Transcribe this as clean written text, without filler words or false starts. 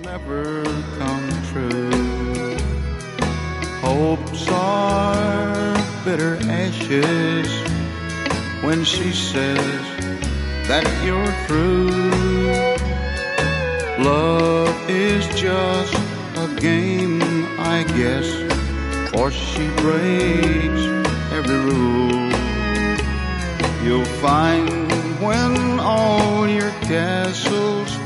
never come true. Hopes are bitter ashes when she says that you're through. Love is just a game, I guess, for she breaks every rule. You'll find when all your castles